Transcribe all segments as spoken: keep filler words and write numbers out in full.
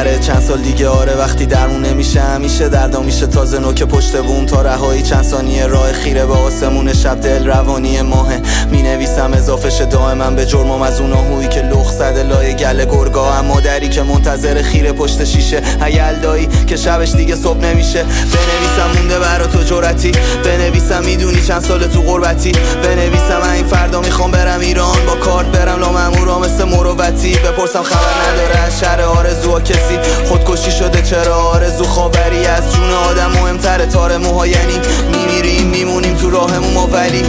تره. چند سال دیگه آره وقتی درمون نمیشه همیشه دردا میشه تازه نوک پشت بوم تا رهایی. چند ثانیه راه خیره به آسمون شب دل روانی ماهه. می نویسم اضافه شه دائما به جرمم از اون آهویی که لخ زده لای گل گرگا. اما دری که منتظر خیره پشت شیشه. هیلدایی که شبش دیگه صبح نمیشه. بنویسم مونده برا تو جرأتی. بنویسم میدونی چند سال تو غربتی. بنویسم من این فردا میخوام برم ایران با کارت برم لا مامورا مثل مروتی. بپرسم خبر نداره از شهر آرزوها کسی. خودکشی شده چرا آرزو خاوری از جون آدم مهمتره تار موها. یعنی میمیریم میمونیم تو راهمون ما ولی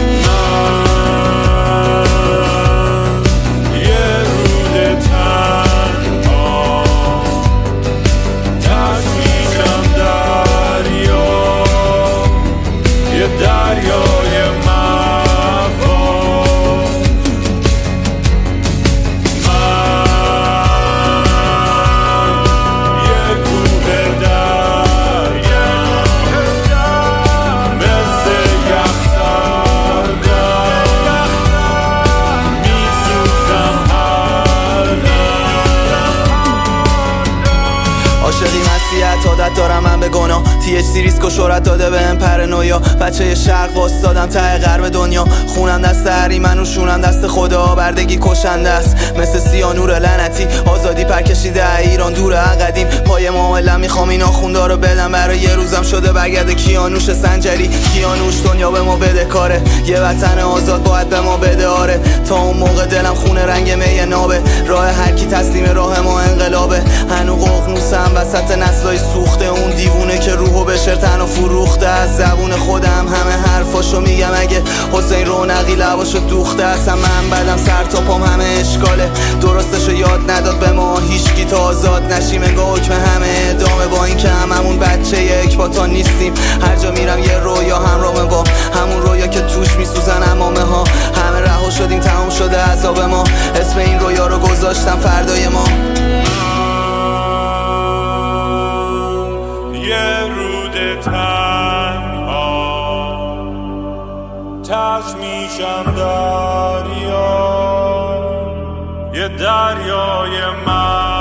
عاشقی مسیحت عادت دارم من به گناه. تی اچ سی ریسک و شهرت داده به ام پرنویا. بچه شرق واسدادم ته غرب دنیا. خونم دست هری من رو شونم دست خدا. بردگی کشنده است مثل سیانور لعنتی. آزادی پر کشیده ایران دور قدیم. پای معامله میخوام اینا خوندا رو بدم. برای یه روزم شده برگرد کیانوش سنجری. کیانوش دنیا به ما بده کاره. یه وطن آزاد باید به ما بده آره. تا اون موقع دلم خونه رنگ می نابه. راه هر کی تسلیم راه ما انقلابه. هنو ققنوسم وسط نسلای سوخته. اون دیوونه که روحو به شرطن و فروخته. از زبون خودم همه حرفاشو میگم. اگه حسین رونقی لباشو دوخته اصلا من بدم سر تا پام همه اشکاله. درستشو یاد نداد به ما هیچکی تا آزاد نشیم. انگاه حکم همه ادامه با این که هممون بچه یک پاتا نیستیم. هر جا میرم یه رویا همراه با همون رویا که توش میسوزن امامه ها. همه رها شدیم تمام شده عذاب ما. اسم این رویا رو گذاشتم فردای ما. یه رود تنها تش میشم دریا. یه دریای من